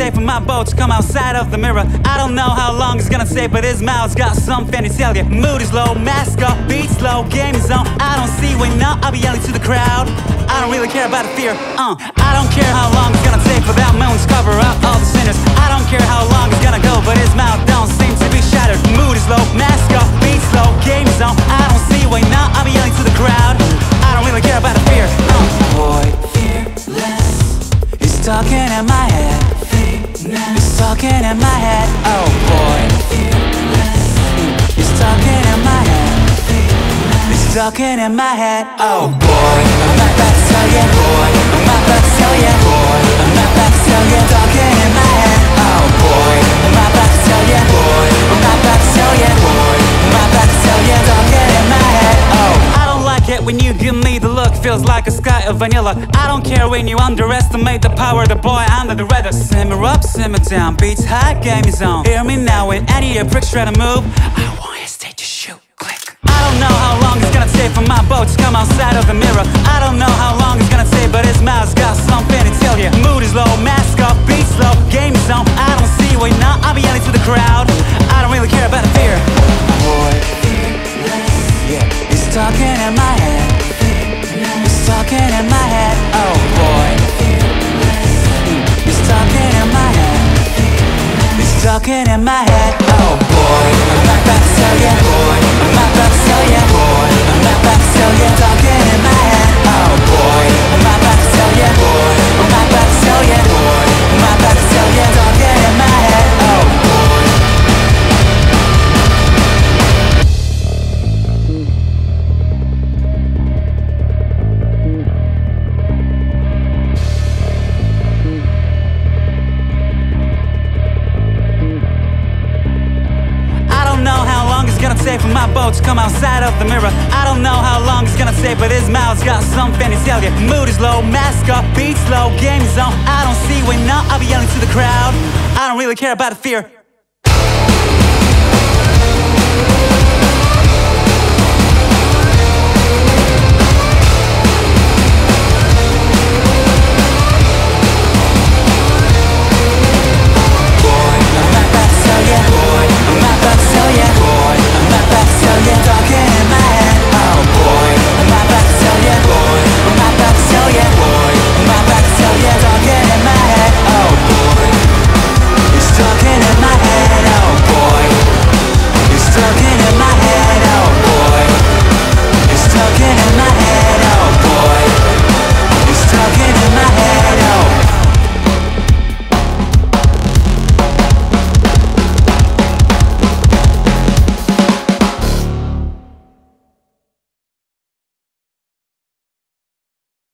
take for my boat to come outside of the mirror? I don't know how long it's gonna take, but his mouth's got something to tell you. Mood is low, mask up, beat slow, game is on. I don't see way now, I'll be yelling to the crowd. I don't really care about the fear, I don't care how long it's gonna take for that moon to cover up all the sinners. I don't care how long it's gonna go, but his mouth don't seem to be shattered. Mood is low, mask up, beat slow, game is on. I don't see way now, I'll be yelling to the crowd. I don't really care about the fear, Boy, fearless, he's talking in my head. He's talking in my head, oh boy, fearless, he's talking in my head. He's talking in my head, oh boy, I'm not about to tell you, boy, I'm not about to tell you, boy, I'm not about to tell you, talking in my head, oh boy, I'm not about to tell you, boy, I'm not about to tell you, boy, I'm not about to tell you, talking in my head, oh. I don't like it when you give me the look, feels like a sky of vanilla. I don't care when you underestimate the power of the boy under the weather. Simmer up, simmer down, beats high, game is on. Hear me now, when any of your pricks try to move, I won't hesitate to shoot, click. I don't know how long it's gonna take for my boat to come outside of the mirror. I don't know how long it's gonna take, but his mouth's got something to tell you. Mood is low, mask up, beat slow, game is on. I don't see way now, I'll be yelling to the crowd. I don't really care about the fear. Boy, yeah, he's talking in my head. He's talking in my head, oh boy. He's talking in my head. He's talking in my head, oh boy. I'm not about to tell you, boy, I'm not about to tell you, boy, I'm not about to tell you, talking in my head, oh boy. I'm not about to tell you, boy, I'm not about to tell you, boy, I'm not about to tell you, talking in my head, oh boy. Gonna take for my boat to come outside of the mirror. I don't know how long it's gonna take, but his mouth's got something to tell you. Mood is low, mask up, beat slow, game is on. I don't see way now, I'll be yelling to the crowd. I don't really care about the fear.